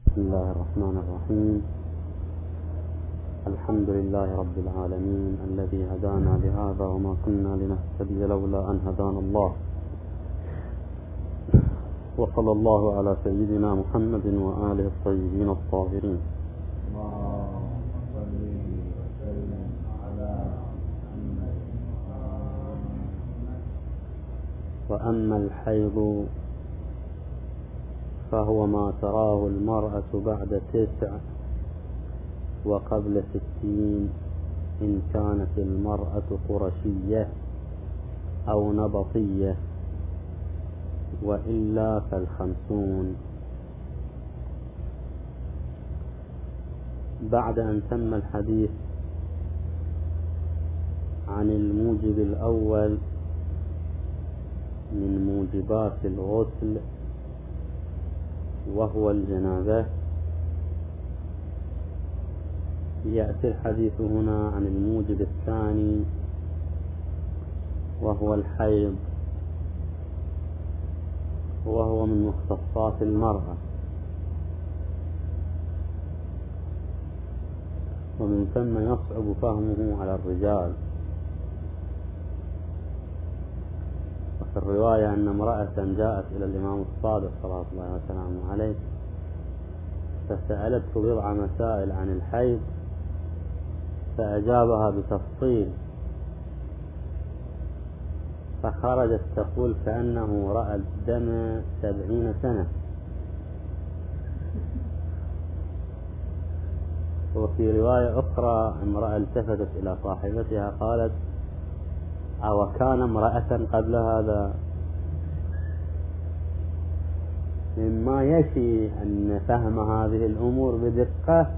بسم الله الرحمن الرحيم. الحمد لله رب العالمين الذي هدانا لهذا وما كنا لنهتدي لولا أن هدانا الله، وصلى الله على سيدنا محمد وآله الطيبين الطاهرين. وأما الحيض فهو ما تراه المرأة بعد 9 وقبل 60 إن كانت المرأة قرشية أو نبطية، وإلا فال50. بعد أن تم الحديث عن الموجب الأول من موجبات الغسل وهو الجنابة، يأتي الحديث هنا عن الموجب الثاني وهو الحيض، وهو من مختصات المرأة، ومن ثم يصعب فهمه على الرجال. وفي الرواية أن امرأة جاءت إلى الإمام الصادق صلى الله عليه وسلم عليه فسألته بضع مسائل عن الحيض، فأجابها بتفصيل، فخرجت تقول كأنه رأى الدم 70 سنة. وفي رواية أخرى امرأة التفتت إلى صاحبتها قالت: أو كان امرأة قبل هذا؟ مما يشي أن فهم هذه الأمور بدقة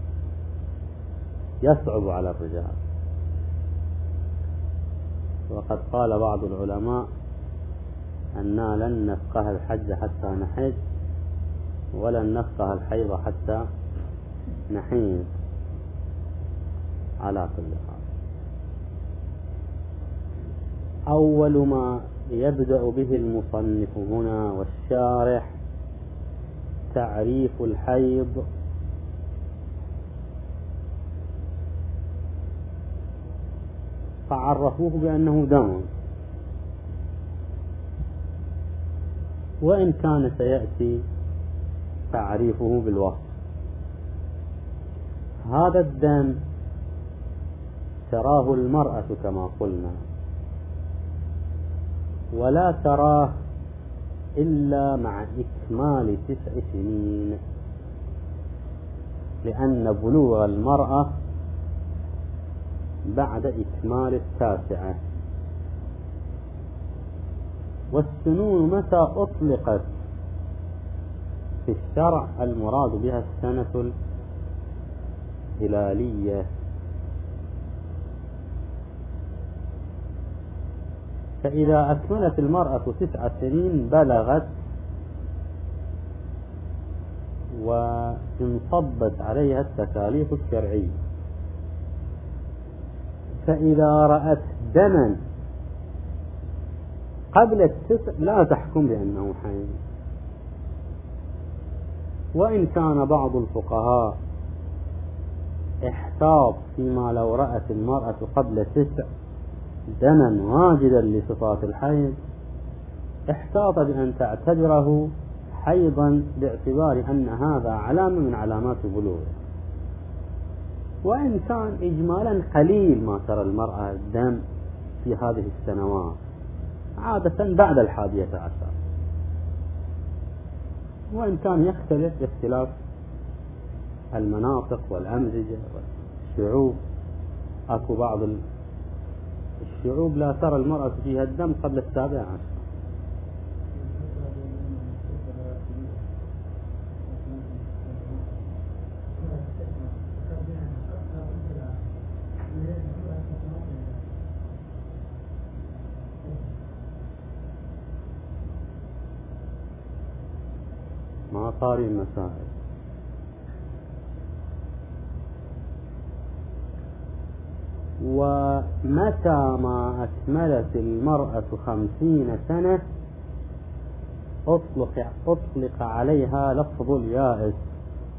يصعب على الرجال. وقد قال بعض العلماء أننا لن نفقه الحج حتى نحج، ولن نفقه الحيض حتى نحيض. على كل حال، أول ما يبدأ به المصنف هنا والشارح تعريف الحيض. فعرفوه بأنه دم، وإن كان سيأتي تعريفه بالوصف. هذا الدم تراه المرأة كما قلنا، ولا تراه إلا مع إكمال 9 سنين، لأن بلوغ المرأة بعد إكمال 9. والسنون متى أطلقت في الشرع المراد بها السنة الهلالية، فإذا أكملت المرأة 9 سنين بلغت وانصبت عليها التكاليف الشرعية. فإذا رأت دما قبل 9 لا تحكم بأنه حيض. وإن كان بعض الفقهاء احتاط فيما لو رأت المرأة قبل 9 دما واجدا لصفات الحيض، احتاط بأن تعتبره حيضا باعتبار أن هذا علامة من علامات بلوغه. وإن كان إجمالا قليل ما ترى المرأة الدم في هذه السنوات، عادة بعد 11، وإن كان يختلف باختلاف المناطق والأمزجة والشعوب. أكو بعض الشعوب لا ترى المرأة فيها الدم قبل 17. ما صاري المسائل. ومتى ما أكملت المرأة 50 سنة أطلق عليها لفظ اليائس،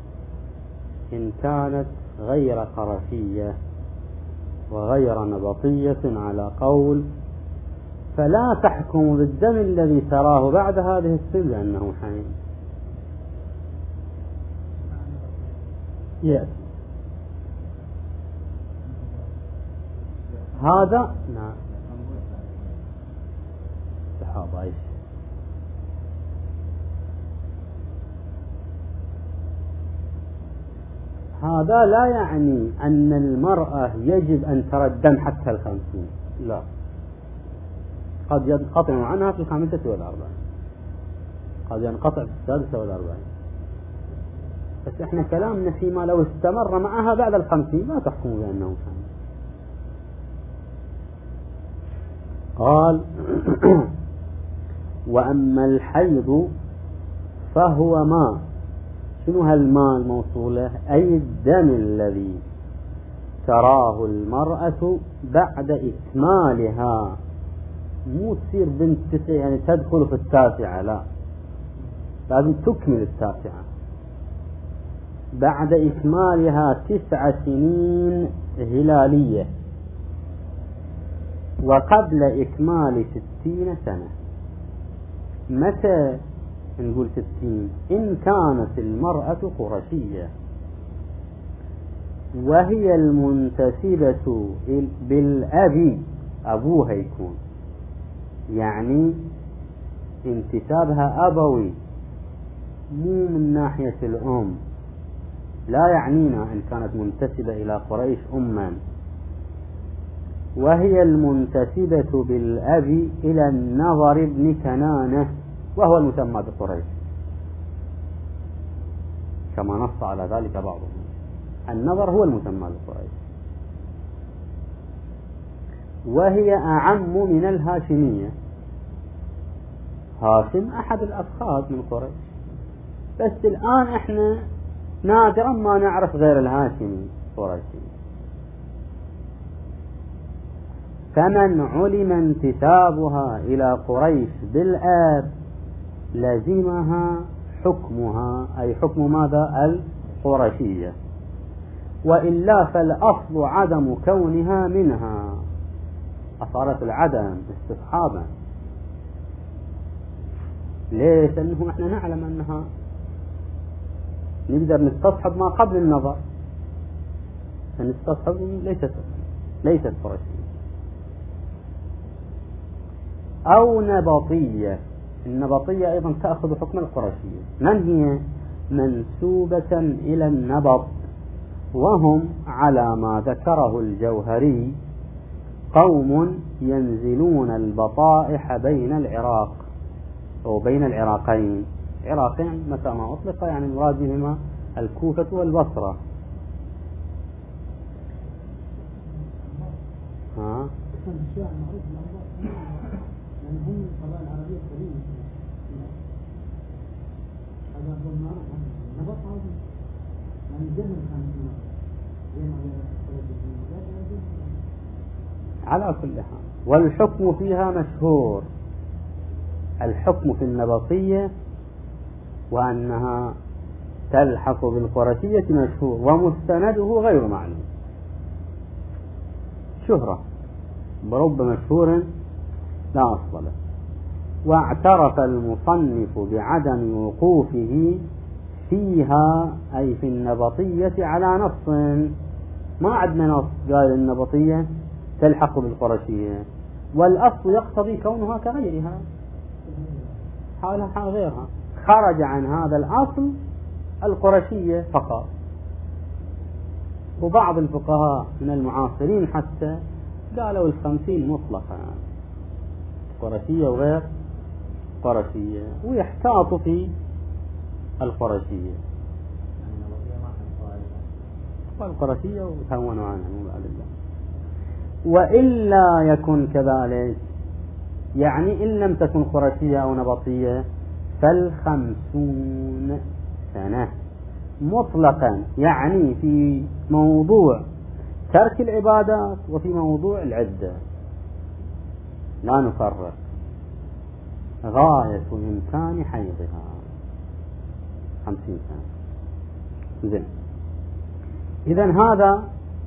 إن كانت غير قرشية وغير نبطية على قول، فلا تحكم بالدم الذي تراه بعد هذه السن لأنه حين هذا نعم صحابة. هذا لا يعني أن المرأة يجب أن ترى الدم حتى 50، لا، قد ينقطع عنها في 45، قد ينقطع في 46، بس احنا كلامنا فيما لو استمر معها بعد 50 لا تحكم بأنه حامل. قال وأما الحيض فهو ما، شنو هالماء الموصولة؟ أي الدم الذي تراه المرأة بعد إكمالها، مو تصير بنت 9 يعني تدخل في 9، لا، لازم تكمل 9، بعد إكمالها 9 سنين هلالية وقبل إكمال 60 سنة. متى نقول 60؟ إن كانت المرأة قرشية وهي المنتسبة بالأبي، أبوها يكون، يعني انتسابها أبوي مو من ناحية الأم، لا يعنينا إن كانت منتسبة إلى قريش أما، وهي المنتسبة بالأبي إلى النضر بن كنانة وهو المسمى بقريش، كما نص على ذلك بعضهم، النضر هو المسمى بقريش، وهي أعم من الهاشمية. هاشم أحد الأفخاذ من قريش، بس الآن إحنا نادرا ما نعرف غير الهاشمي قريشي. فمن علم انتسابها إلى قريش بالآب لزمها حكمها، أي حكم ماذا؟ القرشية، وإلا فالأصل عدم كونها منها، أصالة العدم استصحابا. ليش؟ لأنه احنا نعلم أنها نقدر نستصحب ما قبل النظر، فنستصحب ليست قرشية. أو نبطية، النبطية أيضا تأخذ حكم القرشية. من هي؟ منسوبة إلى النبط، وهم على ما ذكره الجوهري قوم ينزلون البطائح بين العراق أو بين العراقين، عراقين متى ما أطلق يعني مراد بهما الكوفة والبصرة. ها؟ على كل حال، والحكم فيها مشهور، الحكم في النبطية وأنها تلحق بالقرشية مشهور، ومستنده غير معلوم، شهرة برب مشهور لا أصل له. واعترف المصنف بعدم وقوفه فيها، أي في النبطية، على نص، ما عندنا نص قال النبطية تلحق بالقرشية، والأصل يقتضي كونها كغيرها، حالها حال غيرها، خرج عن هذا الأصل القرشية فقط. وبعض الفقهاء من المعاصرين حتى قالوا 50 مطلقا، قرشية وغير قرشية، ويحتاط في القرشية والقرشية وتهونوا عنها بعد الله. وإلا يكن كذلك، يعني إن لم تكن قرشية أو نبطية، 50 سنة مطلقا، يعني في موضوع ترك العبادات وفي موضوع العدة لا نفرق، غاية إمكان حيضها 50 سنة. زين، إذن هذا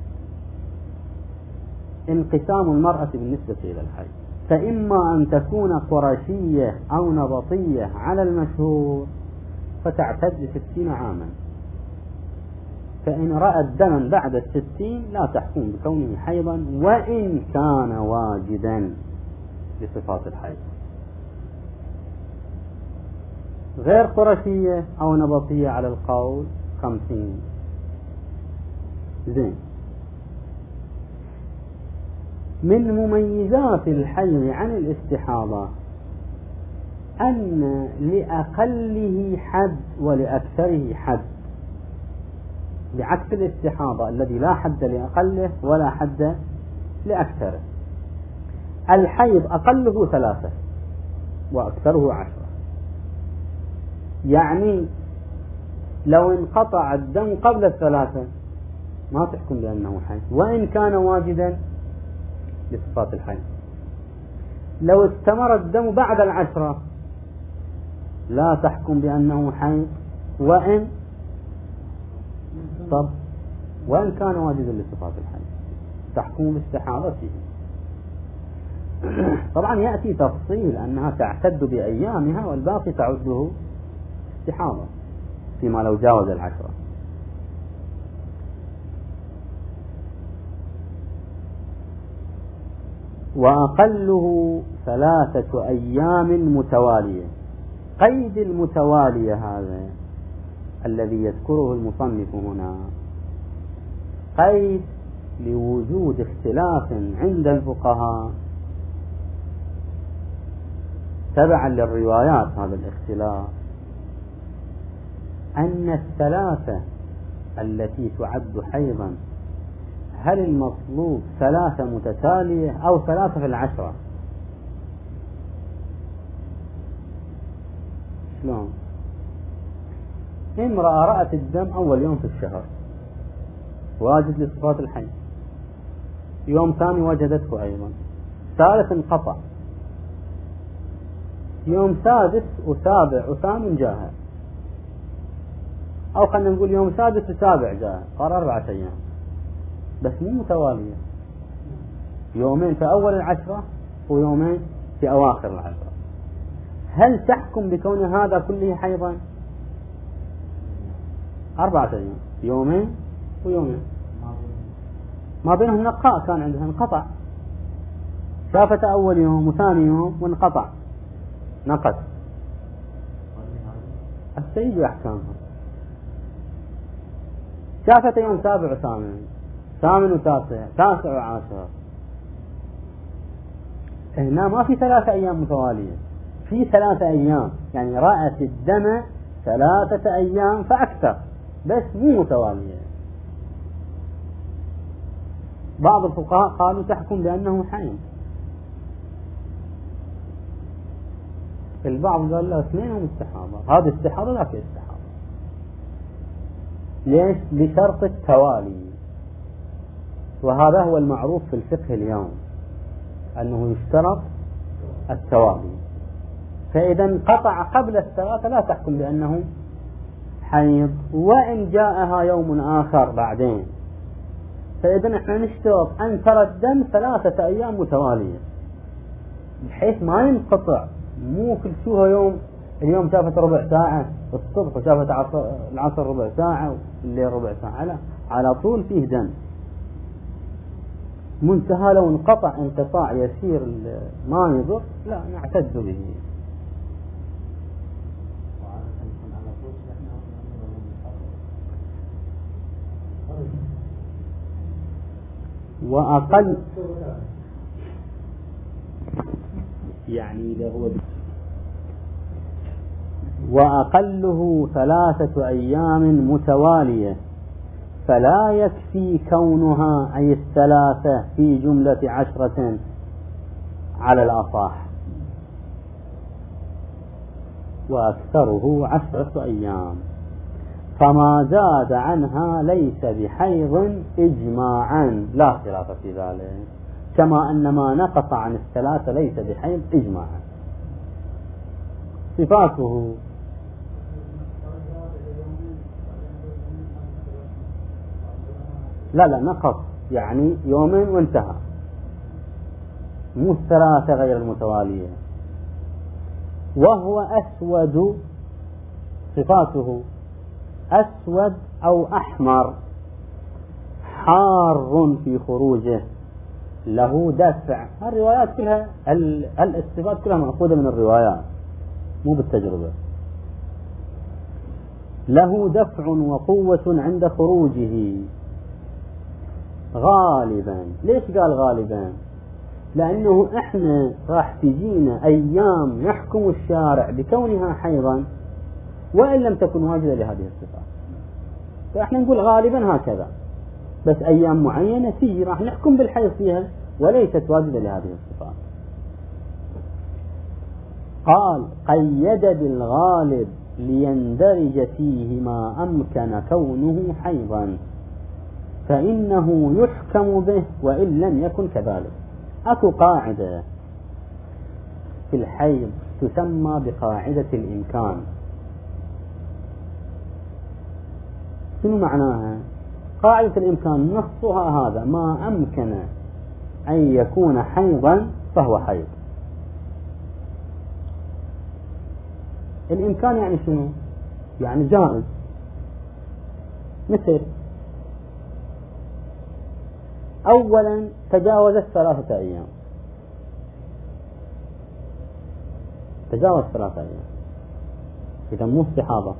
انقسام المرأة بالنسبة إلى الحيض، فإما أن تكون قرشية أو نبطية على المشهور فتعتد 60 عاما، فإن رأت دما بعد 60 لا تحكم بكونه حيضا وإن كان واجدا بصفات الحيض. غير قرشية أو نبطية على القول 50. زين. من مميزات الحيض عن الاستحاضة أن لأقله حد ولأكثره حد، بعكس الاستحاضة الذي لا حد لأقله ولا حد لأكثره. الحيض أقله 3 وأكثره 10، يعني لو انقطع الدم قبل 3 ما تحكم بأنه حيض وإن كان واجدا بصفات الحيض. لو استمر الدم بعد 10 لا تحكم بأنه حيض وإن كان واجدا لصفات الحيض، تحكم باستحاضته. طبعا يأتي تفصيل أنها تعتد بأيامها والباقي تعده استحاضة فيما لو جاوز 10. وأقله 3 أيام متوالية. قيد المتوالية هذا الذي يذكره المصنف هنا قيد لوجود اختلاف عند الفقهاء تبعا للروايات. هذا الاختلاف أن 3 التي تعد حيضا هل المطلوب 3 متتالية أو 3 في 10؟ شلون؟ امرأة رأت الدم أول يوم في الشهر واجد لصفات الحيض، يوم ثاني وجدته أيضا، ثالث انقطع، يوم سادس وسابع وثامن جاءها، أو خلينا نقول يوم سادس وسابع جاءها، صار 4 أيام بس مو متوالية، يومين في أول 10 ويومين في أواخر 10. هل تحكم بكون هذا كله حيضا؟ 4 أيام، يومين ويومين، ما بينهم نقاء كان عندها، انقطع، شافت أول يوم وثاني يوم وانقطع نقص. السيد أحكامها شافت يوم 7 وثامن، 8 وتاسع، 9 وعاشر. هنا ما في 3 أيام متوالية، في 3 أيام، يعني رأت الدم 3 أيام فأكثر بس مو متوالية. بعض الفقهاء قالوا تحكم بأنه حيض، البعض قال لا اثنينهم استحاضة، هذا استحاضة ذاك استحاضة. ليش؟ لشرط التوالي، وهذا هو المعروف في الفقه اليوم أنه يشترط التوالي. فإذا انقطع قبل 3 لا تحكم بأنه حيض وإن جاءها يوم آخر بعدين. فإذا احنا نشترط أن ترى الدم 3 أيام متوالية بحيث ما ينقطع، مو كل شو يوم، اليوم شافت ربع ساعة الصبح وشافت العصر ربع ساعة والليل ربع ساعة، لا، على طول فيه دم. منتهى لو انقطع انقطاع يسير ما يضر لا نعتد به. وأقل يعني له وأقله 3 أيام متوالية، فلا يكفي كونها أي 3 في جملة 10 على الأصح، وأكثره 10 أيام، فما زاد عنها ليس بحيض إجماعا لا خلاف في ذلك، كما أن ما نقص عن 3 ليس بحيض إجماعا. صفاته لا نقص، يعني يومين وانتهى، مو الثلاثة غير المتوالية. وهو أسود، صفاته أسود أو أحمر، حار في خروجه، له دفع. الروايات كلها، الصفات كلها مأخوذة من الروايات مو بالتجربة. له دفع وقوة عند خروجه غالبا. ليش قال غالبا؟ لأنه إحنا راح تجينا أيام نحكم الشارع بكونها حيضا وإن لم تكن واجدة لهذه الصفات، فإحنا نقول غالبا هكذا، بس أيام معينة تيجي راح نحكم بالحيض فيها وليست واجدة لهذه الصفات. قال قيد بالغالب ليندرج فيه ما أمكن كونه حيضا فإنه يحكم به وإن لم يكن كذلك. أكو قاعدة في الحيض تسمى بقاعدة الإمكان. شنو معناها؟ قاعدة الإمكان نصها هذا: ما أمكن أن يكون حيضا فهو حيض. الإمكان يعني شنو؟ يعني جائز. مثل أولا تجاوزت 3 أيام، تجاوز 3 أيام، إذا مو استحاضة،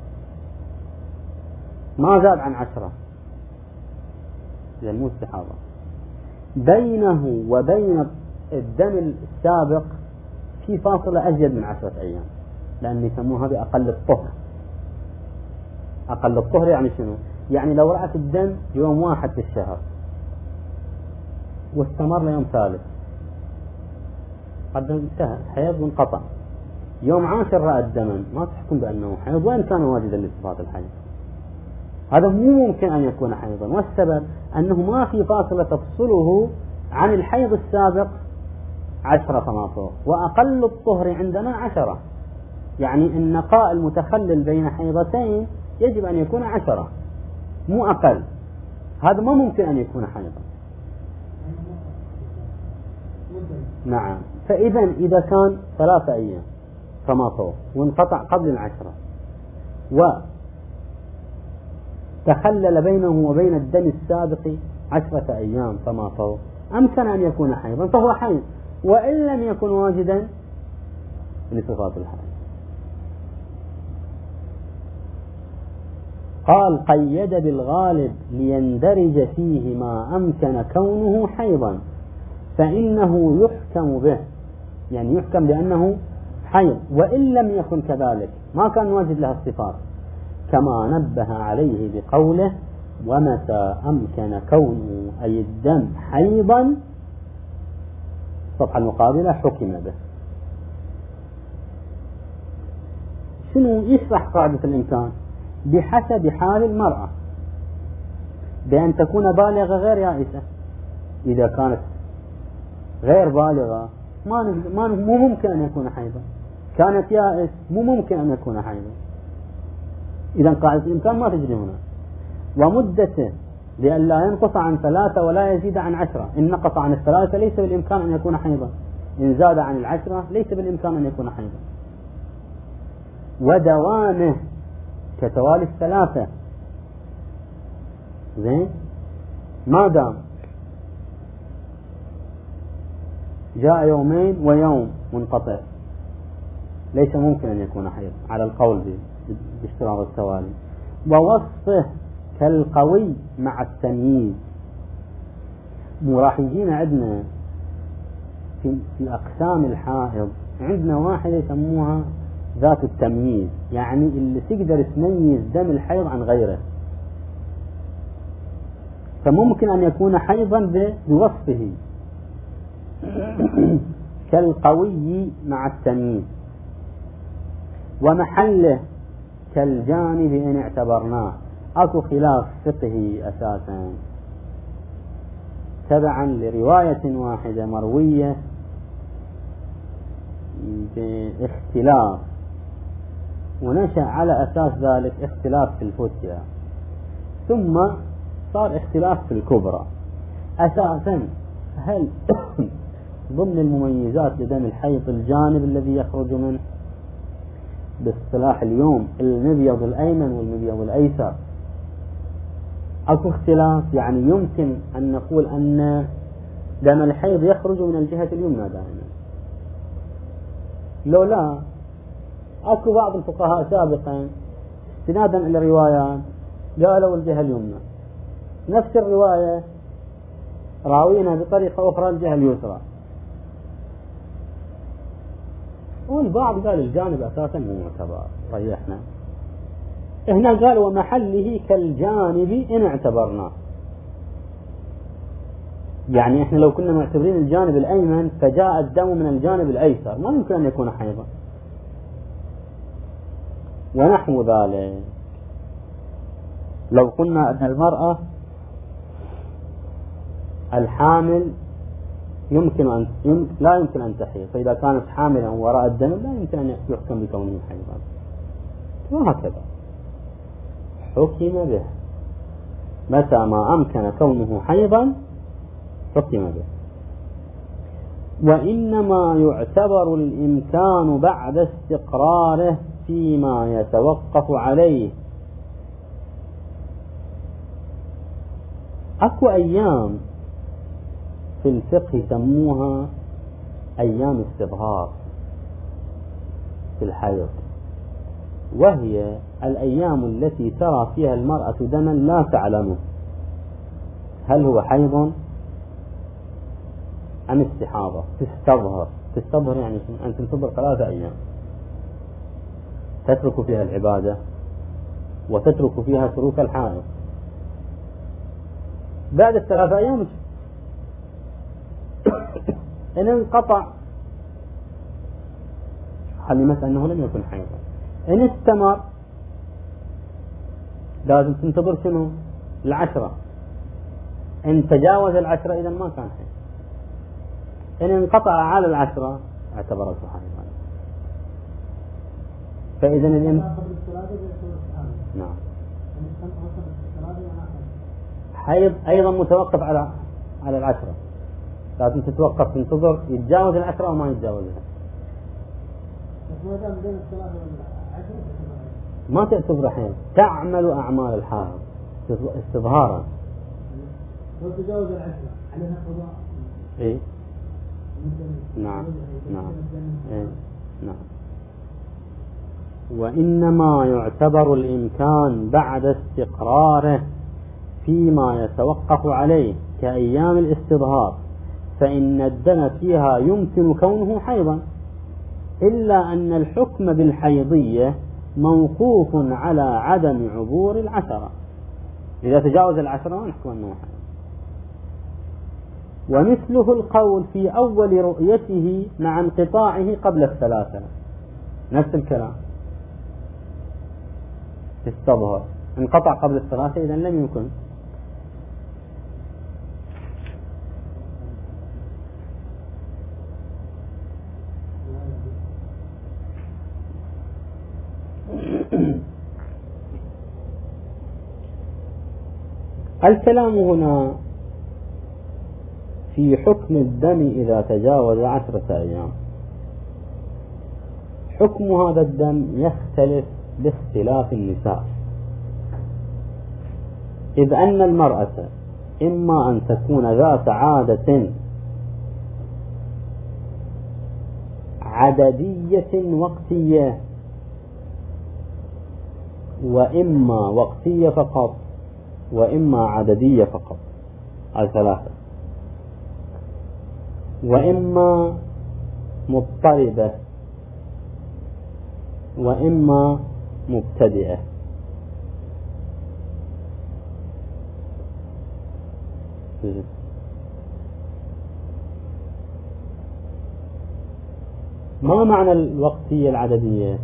ما زاد عن 10، إذا مو استحاضة. بينه وبين الدم السابق في فاصلة أزيد من 10 أيام، لأن يسموها بأقل الطهر. أقل الطهر يعني شنو؟ يعني لو رأت الدم يوم 1 في الشهر واستمر ليوم 3 قد انتهى حيض وانقطع. يوم 10 رأت دما ما تحكم بأنه حيض وإن كان واجدا لصفات الحيض. هذا مو ممكن أن يكون حيضا، والسبب أنه ما في فاصلة تفصله عن الحيض السابق 10 فما فوق، وأقل الطهر عندنا 10، يعني النقاء المتخلل بين حيضتين يجب أن يكون 10 مو أقل. هذا ما ممكن أن يكون حيضا. نعم. فإذا إذا كان 3 أيام فما فوق وانقطع قبل 10 وتخلل بينه وبين الدم السابق 10 أيام فما فوق، أمكن أن يكون حيضا فهو حيض وإن لم يكن واجدا لصفات الحيض. قال قيد بالغالب ليندرج فيه ما أمكن كونه حيضا فإنه يحكم به، يعني يحكم بأنه حيض وإن لم يكن كذلك، ما كان واجد لها الصفات، كما نبه عليه بقوله ومتى أمكن كونه أي الدم حيضا الصفحة المقابلة حكم به. شنو يشرح قاعدة الإمكان؟ بحسب حال المرأة، بأن تكون بالغة غير يائسة. إذا كانت غير بالغة مو ممكن أن يكون حيضا، كانت يائس مو ممكن أن يكون حيضا. إذا قاعدة الإمكان ما تجري هنا. ومدته لأن لا ينقص عن 3 ولا يزيد عن 10. إن نقص عن 3 ليس بالإمكان أن يكون حيضا، إن زاد عن 10 ليس بالإمكان أن يكون حيضا. ودوامه كتوالي 3 زين، ما دام جاء يومين ويوم منقطع ليس ممكن أن يكون حيض على القول باشتراط التوالي. ووصفه كالقوي مع التمييز. راح يجينا عندنا في أقسام الحائض عندنا واحدة يسموها ذات التمييز، يعني اللي تقدر تميز دم الحيض عن غيره، فممكن أن يكون حيضا بوصفه كالقوي مع التمييز. ومحله كالجانب إن اعتبرناه. أكو خلاف فقهي أساسا تبعا لرواية واحدة مروية باختلاف، ونشأ على أساس ذلك اختلاف في الفتيا، ثم صار اختلاف في الكبرى. أساسا هل ضمن المميزات لدم الحيض الجانب الذي يخرج منه باصطلاح اليوم المبيض الأيمن والمبيض الأيسر؟ أكو اختلاف، يعني يمكن أن نقول أن دم الحيض يخرج من الجهة اليمنى دائما، لو لا أكو بعض الفقهاء سابقا استنادا إلى روايات قالوا الجهة اليمنى، نفس الرواية راوينا بطريقة أخرى الجهة اليسرى، والبعض قال الجانب أساسا مو معتبر، ريحنا. هنا قال ومحله كالجانب إن اعتبرناه، يعني إحنا لو كنا معتبرين الجانب الأيمن فجاء الدم من الجانب الأيسر ما يمكن أن يكون حيضا. ونحو ذلك لو قلنا أن المرأة الحامل لا يمكن أن تحيض، فإذا كانت حاملا وراء الدم لا يمكن أن يحكم بكونه حيضا، وهكذا حكم به متى ما أمكن كونه حيضا حكم به. وإنما يعتبر الإمكان بعد استقراره فيما يتوقف عليه. أكو أيام في الفقه يسموها أيام استظهار في الحيض، وهي الأيام التي ترى فيها المرأة دما لا تعلمه هل هو حيض أم استحاضة، تستظهر يعني أن تنتظر 3 أيام تترك فيها العبادة وتترك فيها تروك الحائض. بعد ال3 أيام إن انقطع علمت أنه لم يكن حيضا. إن استمر لازم تنتظر شنو 10، إن تجاوز 10 إذا ما كان حيض، إن انقطع على 10 اعتبرته حيضا. فإذا نعم حيض أيضا متوقف على 10، لازم تتوقف تنتظر يتجاوز 10 أو ما يتجاوزها. ما تعتبر حيض، تعمل أعمال الحائض استظهارا. لو تجاوز 10 عليها قضاء. إيه نعم إيه نعم. وإنما يعتبر الإمكان بعد استقراره فيما يتوقف عليه كأيام الاستظهار، فإن الدم فيها يمكن كونه حيضا، إلا أن الحكم بالحيضية موقوف على عدم عبور 10. إذا تجاوز 10 ما نحكم أنه حيض. ومثله القول في أول رؤيته مع انقطاعه قبل 3، نفس الكلام استظهر انقطع قبل 3 إذا لم يمكن. الكلام هنا في حكم الدم إذا تجاوز 10 أيام. حكم هذا الدم يختلف باختلاف النساء، إذ أن المرأة إما أن تكون ذات عادة عددية وقتية، وإما وقتية فقط، وإما عددية فقط، هذه 3، وإما مضطربة، وإما مبتدئة. ما معنى الوقتية العددية؟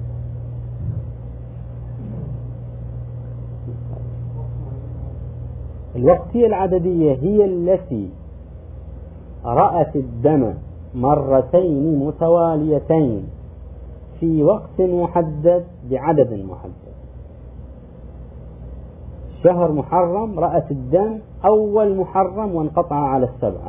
الوقتية العددية هي التي رأت الدم مرتين متواليتين في وقت محدد بعدد محدد. شهر محرم رأت الدم أول محرم وانقطع على 7.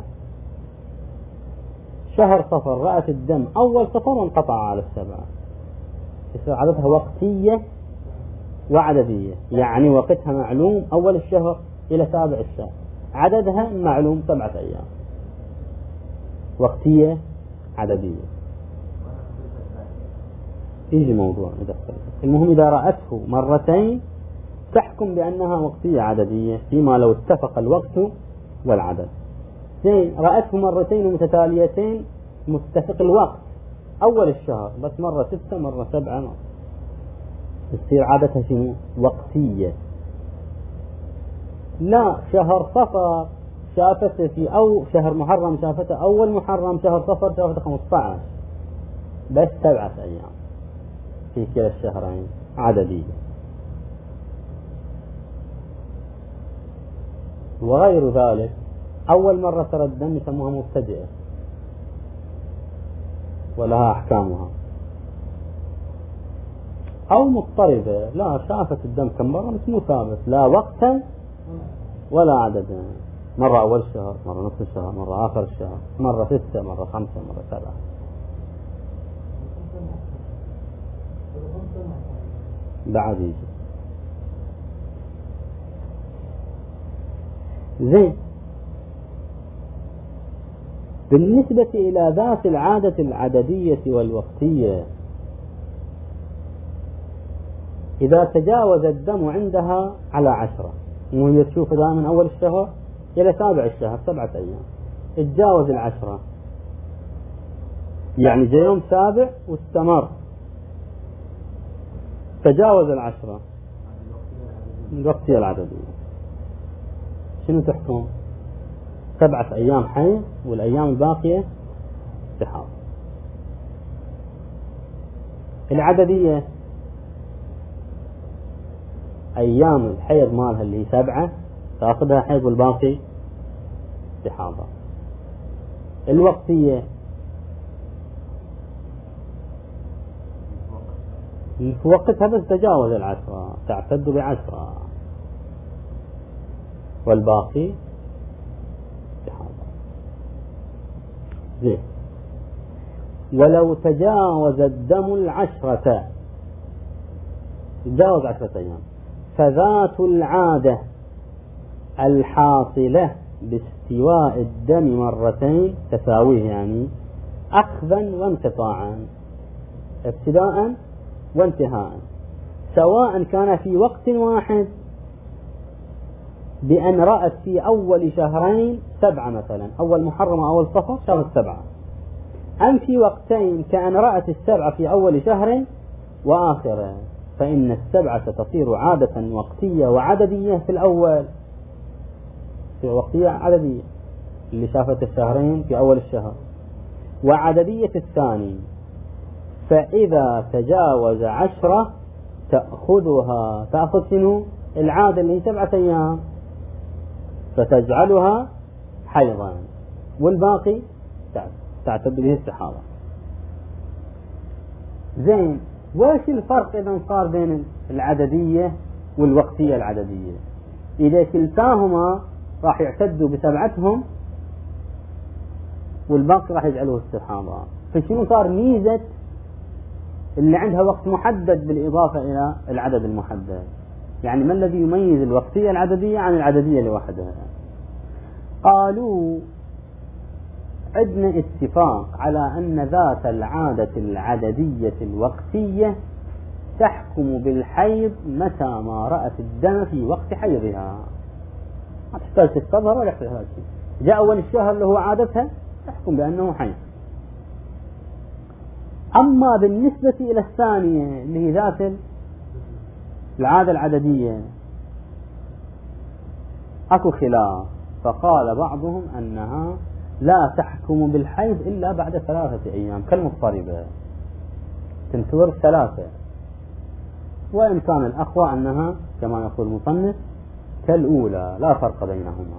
شهر صفر رأت الدم أول صفر وانقطع على 7. يصير عددها وقتية وعددية، يعني وقتها معلوم أول الشهر إلى 7 الشهر، عددها معلوم 7 أيام. وقتية عددية. يجي موضوع المهم إذا رأته مرتين تحكم بأنها وقتية عددية فيما لو اتفق الوقت والعدد. رأته مرتين متتاليتين متفق الوقت أول الشهر، بس مرة 6 مرة 7 مرة، تصير عادتها شنو؟ وقتية. لا، شهر صفر شافته شهر محرم شافته أول محرم، شهر صفر شافته 15، بس 7 أيام في كلا الشهرين عددية. وغير ذلك أول مرة ترى الدم يسموها مبتدئة ولها أحكامها، أو مضطربة، لا شافت الدم كم مرة بس مو ثابت، لا وقتا ولا عددا، مرة أول الشهر، مرة نصف الشهر، مرة آخر الشهر، مرة 6 مرة 5 مرة 7. بعد يجي زين. بالنسبة إلى ذات العادة العددية والوقتية، إذا تجاوز الدم عندها على 10، وهي تشوف من أول الشهر إلى 7 الشهر 7 أيام، تجاوز 10، يعني جاء يوم 7 واستمر، تجاوز 10 الوقتية العددية، شنو تحكم؟ 7 أيام حيض والأيام الباقية استحاضة. العددية أيام الحيض مالها اللي هي 7 تأخذها حيض والباقي استحاضة. الوقتية في وقتها بس تجاوز 10 تعتد ب10، والباقي استحاضة. زين. ولو تجاوز الدم 10، تجاوز 10 أيام، فذات العادة الحاصلة باستواء الدم مرتين تساويه، يعني أخذا وانقطاعا، ابتداء وانتهاء، سواء كان في وقت واحد بأن رأت في أول شهرين 7 مثلا، أول محرم أول صفر شهر 7، أم في وقتين كأن رأت 7 في أول شهر وآخره، فإن 7 تصير عادة وقتية وعددية في الأول، في وقتية عددية اللي شافت الشهرين في أول الشهر، وعددية الثاني. فإذا تجاوز 10 تأخذ شنو؟ العادة اللي هي 7 أيام، فتجعلها حيضا، والباقي تعتد به استحاضة. زين. وش الفرق إذا صار بين العددية والوقتية العددية؟ إذا كلتاهما راح يعتدوا ب7 والباقي راح يجعلوه استحاضة، فشنو صار ميزة اللي عندها وقت محدد بالإضافة إلى العدد المحدد؟ يعني ما الذي يميز الوقتية العددية عن العددية لوحدها؟ قالوا عندنا اتفاق على أن ذات العادة العددية الوقتية تحكم بالحيض متى ما رأت الدم في وقت حيضها، ما تحتاج تستظهر ولا تحتاج شيء، جاء أول الشهر اللي هو عادتها تحكم بأنه حيض. أما بالنسبة إلى الثانية اللي هي ذات العادة العددية أكو خلاف، فقال بعضهم أنها لا تحكم بالحيض إلا بعد 3 أيام كالمضطربة، تنتظر 3، وإن كان الأقوى أنها كما يقول المصنف كالأولى لا فرق بينهما.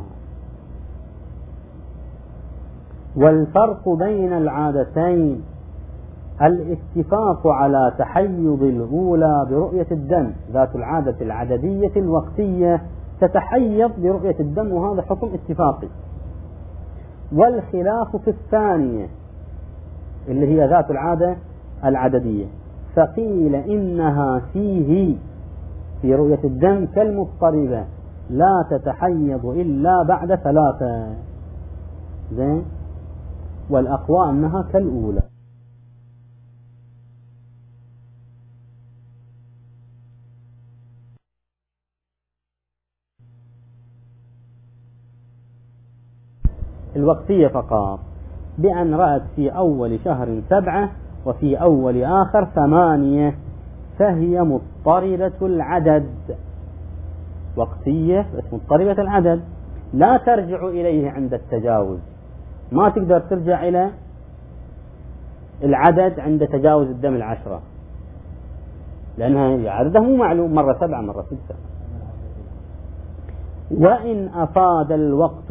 والفرق بين العادتين الاتفاق على تحيض الأولى برؤية الدم ذات العادة العددية الوقتية تتحيض برؤية الدم، وهذا حكم اتفاقي. والخلاف في الثانية اللي هي ذات العادة العددية، فقيل إنها في رؤية الدم كالمضطربة لا تتحيض إلا بعد 3. زين. والأقوى أنها كالأولى. الوقتية فقط، بأن رأت في أول شهر 7 وفي أول آخر 8، فهي مضطربة العدد. وقتية بس مضطربة العدد، لا ترجع إليه عند التجاوز، ما تقدر ترجع إلى العدد عند تجاوز الدم 10، لأنها عدده مو معلوم، مرة 7 مرة 6. وإن أفاد الوقت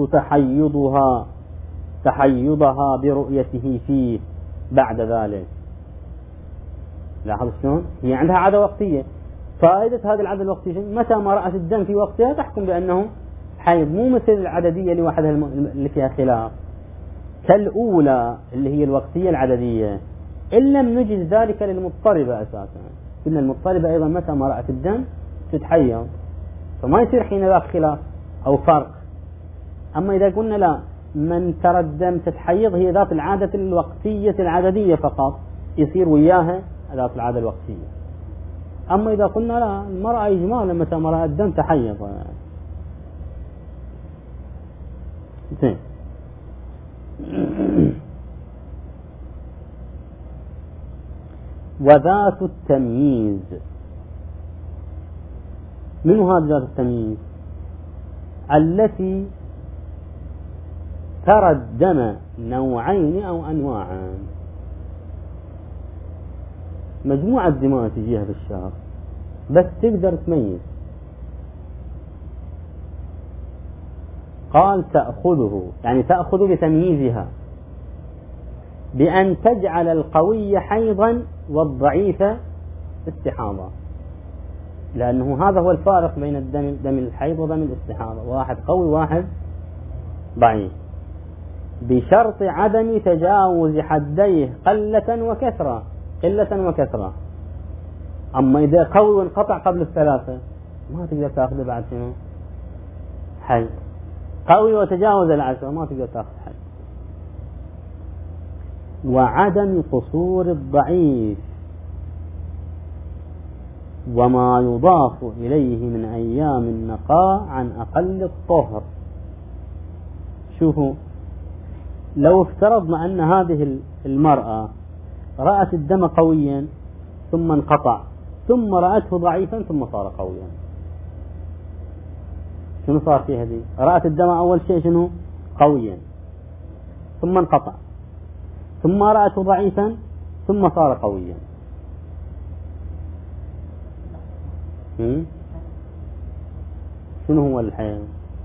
تحيضها برؤيته فيه بعد ذلك. لاحظ شلون؟ هي عندها عادة وقتية. فائدة هذه العادة الوقتية متى ما رأت الدم في وقتها تحكم بأنه حيض، مو مثل العددية لوحدها اللي فيها خلاف، كالأولى اللي هي الوقتية العددية. إن لم نجز ذلك للمضطربة أساسا، إن المضطربة أيضا متى ما رأت الدم تتحيض، فما يصير حين ذاك خلاف أو فرق. أما إذا قلنا لا، من ترى الدم تتحيض هي ذات العادة الوقتية العددية فقط، يصير وياها ذات العادة الوقتية. أما إذا قلنا لا، المرأة إجمالا متى ما رأت الدم تحيض. زين. وذات التمييز، من هذه ذات التمييز؟ التي ترى الدم نوعين أو أنواعا، مجموعة دماء تجيها في الشهر بس تقدر تميز. قال تأخذه، يعني تأخذ بتمييزها، بأن تجعل القوي حيضا والضعيف استحاضة، لأنه هذا هو الفارق بين دم الحيض ودم الاستحاضة، واحد قوي واحد ضعيف، بشرط عدم تجاوز حديه قلة وكثرة. أما إذا قوي وانقطع قبل 3 ما تقدر تأخذه بعد شنو؟ حيض. قوي وتجاوز 10 ما تقدر تأخذ حيض. وعدم قصور الضعيف وما يضاف إليه من أيام النقاء عن أقل الطهر. شوفوا، لو افترضنا أن هذه المرأة رأت الدم قويا ثم انقطع، ثم رأته ضعيفا ثم صار قويا، شنو صار في هذه؟ رأت الدم أول شيء شنو؟ قويا، ثم انقطع، ثم رأته ضعيفا ثم صار قويا. شنو هو الحيض؟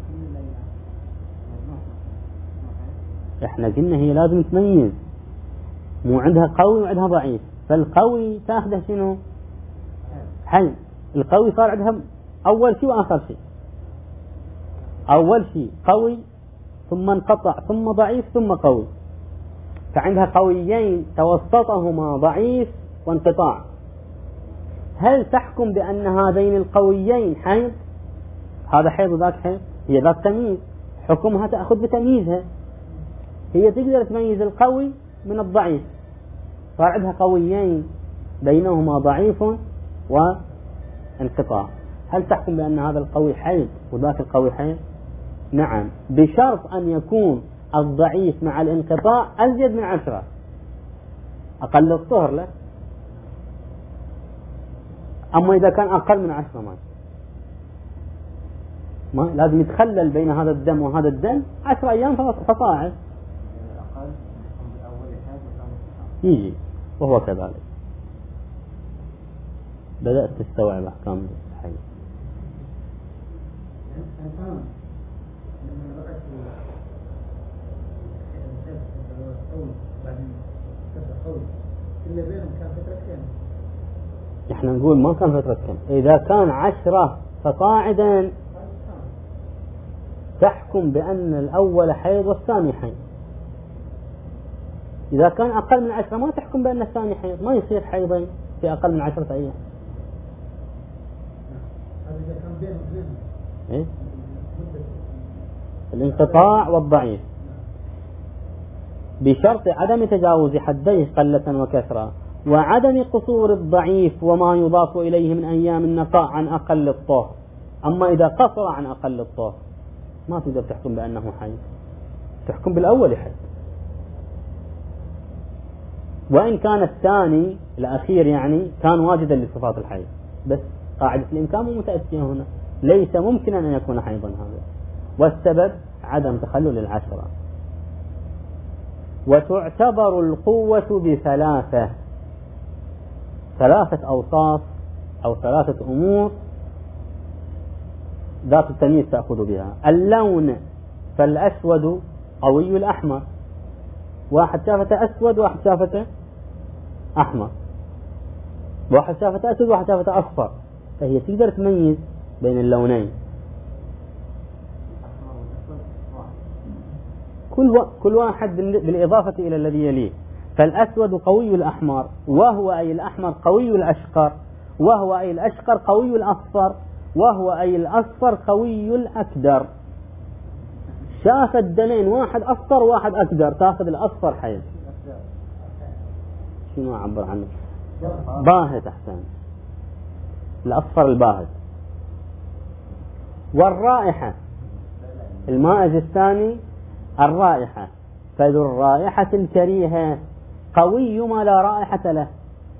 احنا قلنا هي لازم تميز، مو عندها قوي وعندها ضعيف، فالقوي تاخذه شنو؟ حيض. القوي صار عندها أول شيء وآخر شيء، أول شيء قوي ثم انقطع ثم ضعيف ثم قوي، فعندها قويين توسطهما ضعيف وانقطاع. هل تحكم بأن هذين القويين حيض؟ هذا حيض وذاك حيض؟ هي ذات تمييز، حكمها تأخذ بتمييزها، هي تقدر تميز القوي من الضعيف، صار عندها قويين بينهما ضعيف وانقطاع. هل تحكم بأن هذا القوي حيض وذاك القوي حيض؟ نعم، بشرط أن يكون الضعيف مع الانقطاع أزيد من 10، أقل الطهر له. أما إذا كان أقل من 10 ما لازم يتخلل بين هذا الدم وهذا الدم 10 أيام فصاعد يجي، وهو كذلك. بدأت تستوعب أحكام الحيض. احنا نقول ما كان فترة كم، إذا كان 10 فصاعدا تحكم بأن الأول حيض والثاني حيض. إذا كان أقل من 10 ما تحكم بأن الثاني حيض، ما يصير حيضين في أقل من 10 أيام. إيه؟ الانقطاع والضعيف بشرط عدم تجاوز حديه قلة وكثرة، وعدم قصور الضعيف وما يضاف إليه من أيام النقاء عن أقل الطهر. أما إذا قصر عن أقل الطهر ما تقدر تحكم بأنه حيض، تحكم بالأول حيض. وإن كان الثاني الأخير يعني كان واجدا لصفات الحيض، بس قاعدة الإمكان مو متأتية هنا، ليس ممكنا أن يكون حيضا هذا، والسبب عدم تخلل 10. وتعتبر القوة ثلاثة أوصاف أو 3 أمور ذات التمييز تأخذ بها. اللون، فالأسود قوي الأحمر، واحد شافته أسود واحد شافته أحمر، واحد شافته أسود واحد شافته أصفر، فهي تقدر تميز بين اللونين. كل واحد بالإضافة إلى الذي يليه. فالأسود قوي الأحمر، وهو أي الأحمر قوي الأشقر، وهو أي الأشقر قوي الأصفر، وهو أي الأصفر قوي الأكدر. شاف الدمين واحد أصفر واحد أكدر، تأخذ الأصفر حيض. شنو أعبر عنه؟ باهت أحسن، الأصفر الباهت. والرائحة، المائز الثاني الرائحة، فذو الرائحة الكريهة قوي ما لا رائحة له،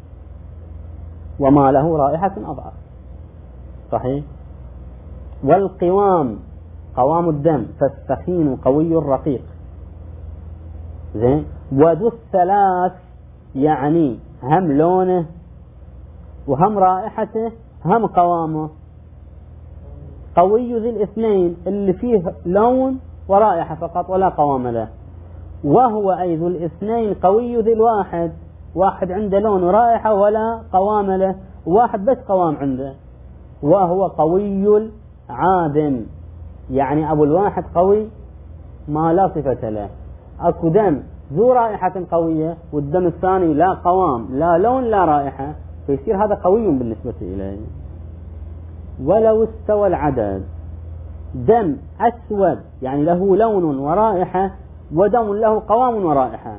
وما له رائحة أضعف. صحيح. والقوام، قوام الدم، فالسخين قوي الرقيق. زين. وذو الثلاث يعني هم لونه وهم رائحته هم قوامه. قوي ذي الاثنين اللي فيه لون ورائحة فقط ولا قوام له، وهو أي ذو الاثنين قوي ذي الواحد، واحد عنده لون ورائحة ولا قوام له، واحد بس قوام عنده، وهو قوي العادم، يعني أبو الواحد قوي ما لا صفة له. أكو دم ذو رائحة قوية والدم الثاني لا قوام لا لون لا رائحة، فيصير هذا قوي بالنسبة إليه. ولو استوى العدد، دم أسود يعني له لون ورائحة، ودم له قوام ورائحة،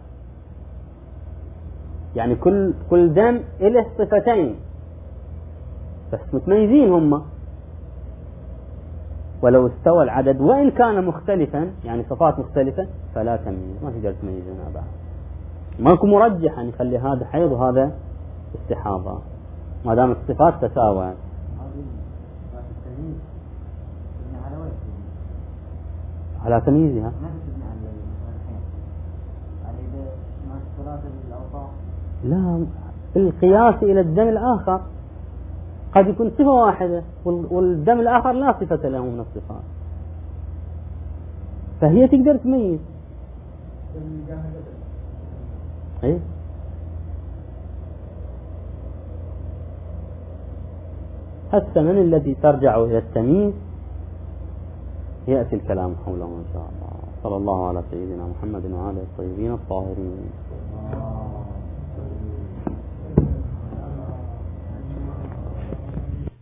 يعني كل دم له صفتين بس متميزين هم. ولو استوى العدد وإن كان مختلفا يعني صفات مختلفة فلا تمييز، ما تقدر تميزونها بعد، ماكو مرجح أن يخلي هذا حيض وهذا استحاضة ما دام الصفات تساوت. على تمييزها لا، القياس إلى الدم الآخر قد يكون صفة واحدة والدم الآخر لا صفة له من الصفات، فهي تقدر تميز. إيه؟ الثمن الذي ترجع إلى التمييز يأتي الكلام حوله إن شاء الله. صلى الله على سيدنا محمد وعلى الطيبين الطاهرين.